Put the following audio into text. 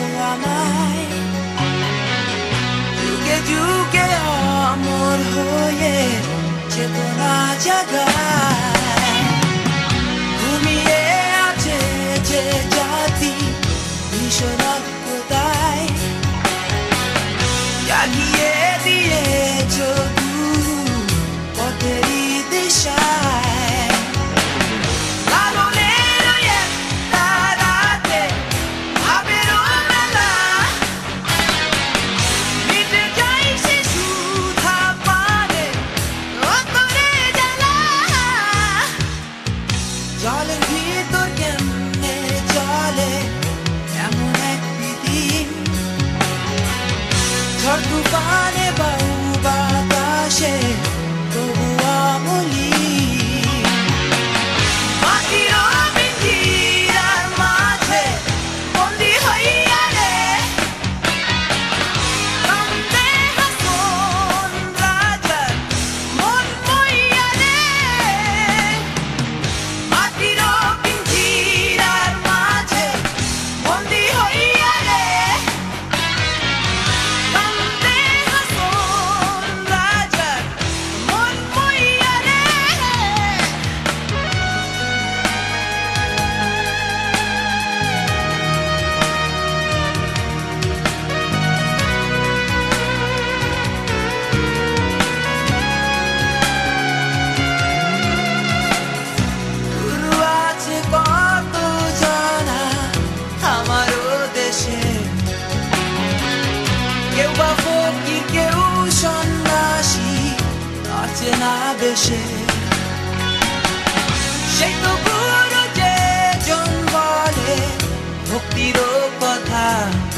আমায় যুগে যুগে অমর হয়ে চেতনা জাগায় ঘুমিয়ে আছে যে জাতি ভীষণতায় জাগিয়ে দিয়েছ গুরু পথেরই দিশায় লালনের একটা রাতে ভাবেরও মেলা মিটে যায় সে সুধা পারে অন্তরে জ্বালা জলের ভিতর কেমনে চলে এমন এক পৃথিবী ঝড় তুফানে বায়ু বাতাসে তবু আমলি মাটির পিঞ্জিরার মাঝে বন্দি হইয়া রে কান্দে হাসন রাজার মন বইয়া রে মাটির পিঞ্জিরার মাঝে বন্দি হইয়া রে কান্দে হাসন রাজার মন বইয়া রে গুরু আছে কত জানা আমারও দেশে কেউ বা ফকির কেউ সন্ন্যাসী আছে না বেশে সেই তো গুরু যে জন বলে ভক্তিরও কথা